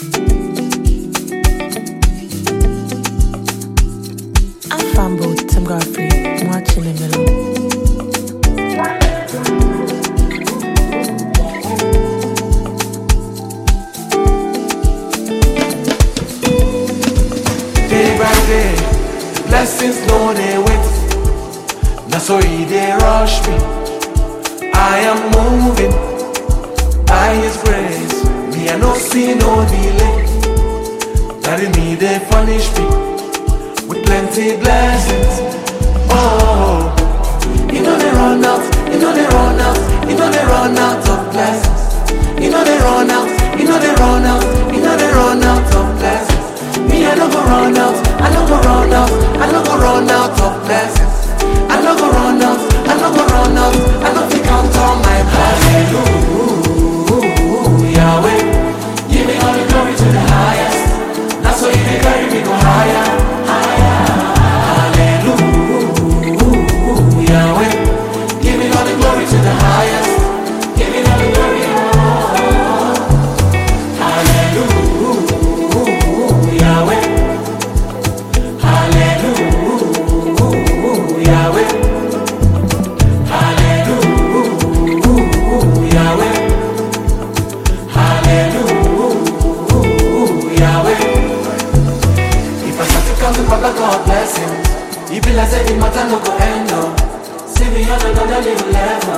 I'm Fambo, Tim Godfrey, I'm watching the middle. Day by day, blessings no they wait. Now so they rush me. I am moving by His grace. Me I no see no delay. Daddy me they punish me with plenty blessings. Oh, you know they run out, you know they run out, you know they run out of blessings. You know they run out, you know they run out, you know they run out of blessings. Me I don't go run out, I don't go run out, I don't go run out of blessings. I don't go run out, I don't go run out, I don't think I'll turn my blessings. Hallelujah, Yahweh, give me all the glory to the highest. That's why you may carry me go higher, higher. Hallelujah, Yahweh, give me all the glory to the highest. Give me all the glory, oh. Hallelujah, Yahweh. Hallelujah, Yahweh. Hallelujah, Yahweh. Hallelujah, Yahweh. If I start to count to Papa God blessings, it be like say the matter no go end up. See me on another little level.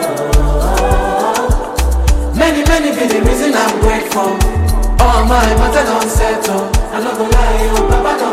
Many be the reason I'm grateful. All my matter don't settle. I'm not gonna lie, oh Papa